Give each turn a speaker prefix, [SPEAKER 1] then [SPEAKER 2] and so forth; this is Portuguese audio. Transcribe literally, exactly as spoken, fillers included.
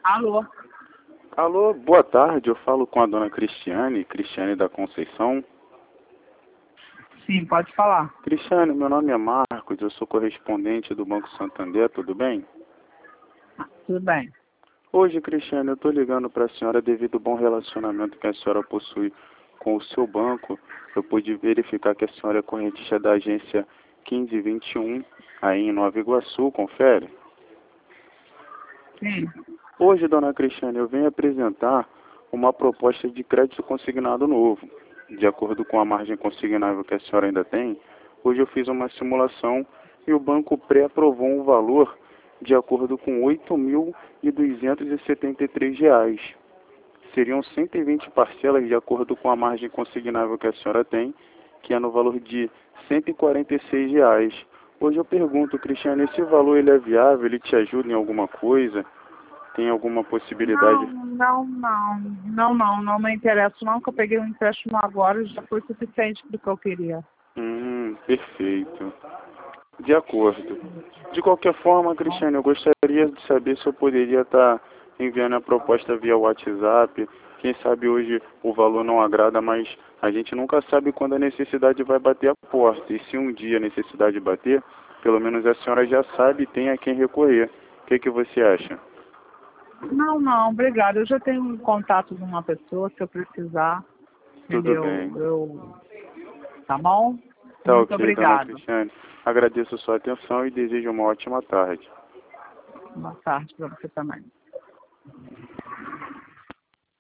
[SPEAKER 1] Alô?
[SPEAKER 2] Alô, boa tarde, eu falo com a dona Cristiane, Cristiane da Conceição.
[SPEAKER 1] Sim, pode falar.
[SPEAKER 2] Cristiane, meu nome é Marcos, eu sou correspondente do Banco Santander, tudo bem?
[SPEAKER 1] Ah, tudo bem.
[SPEAKER 2] Hoje, Cristiane, eu estou ligando para a senhora devido ao bom relacionamento que a senhora possui com o seu banco. Eu pude verificar que a senhora é correntista da agência quinze vinte e um, aí em Nova Iguaçu, confere?
[SPEAKER 1] Sim.
[SPEAKER 2] Hoje, dona Cristiane, eu venho apresentar uma proposta de crédito consignado novo. De acordo com a margem consignável que a senhora ainda tem, hoje eu fiz uma simulação e o banco pré-aprovou um valor de acordo com oito mil duzentos e setenta e três reais. Seriam cento e vinte parcelas de acordo com a margem consignável que a senhora tem, que é no valor de cento e quarenta e seis reais. Hoje eu pergunto, Cristiane, esse valor ele é viável? Ele te ajuda em alguma coisa? Tem alguma
[SPEAKER 1] Não,
[SPEAKER 2] possibilidade?
[SPEAKER 1] não, não. Não, não. Não me interessa não, que eu peguei um empréstimo agora e já foi suficiente do que eu queria.
[SPEAKER 2] Hum, perfeito. De acordo. De qualquer forma, Cristiane, eu gostaria de saber se eu poderia estar enviando a proposta via WhatsApp. Quem sabe hoje o valor não agrada, mas a gente nunca sabe quando a necessidade vai bater a porta. E se um dia a necessidade bater, pelo menos a senhora já sabe e tem a quem recorrer. O que, que você acha?
[SPEAKER 1] Não, não, obrigada. Eu já tenho um contato de uma pessoa, se eu precisar,
[SPEAKER 2] Tudo
[SPEAKER 1] entendeu?
[SPEAKER 2] bem.
[SPEAKER 1] Eu... Tá bom?
[SPEAKER 2] Tá
[SPEAKER 1] Muito
[SPEAKER 2] ok, dona
[SPEAKER 1] obrigada.
[SPEAKER 2] Cristiane. Agradeço a sua atenção e desejo uma ótima tarde.
[SPEAKER 1] Boa tarde para você também.